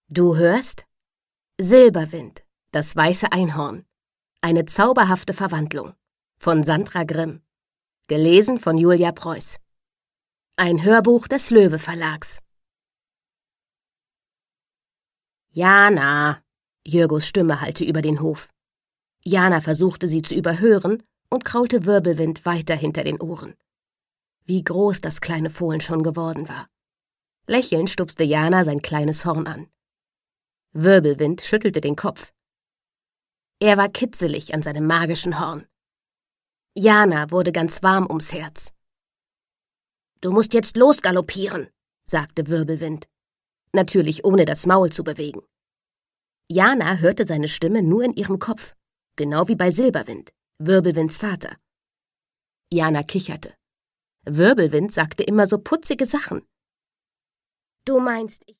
Du hörst? Silberwind, das weiße Einhorn. Eine zauberhafte Verwandlung. Von Sandra Grimm. Gelesen von Julia Preuß. Ein Hörbuch des Löwe Verlags. Jana! Jürgos Stimme hallte über den Hof. Jana versuchte sie zu überhören und kraulte Wirbelwind weiter hinter den Ohren. Wie groß das kleine Fohlen schon geworden war. Lächelnd stupste Jana sein kleines Horn an. Wirbelwind schüttelte den Kopf. Er war kitzelig an seinem magischen Horn. Jana wurde ganz warm ums Herz. »Du musst jetzt losgaloppieren«, sagte Wirbelwind, natürlich ohne das Maul zu bewegen. Jana hörte seine Stimme nur in ihrem Kopf, genau wie bei Silberwind, Wirbelwinds Vater. Jana kicherte. Wirbelwind sagte immer so putzige Sachen. »Du meinst, ich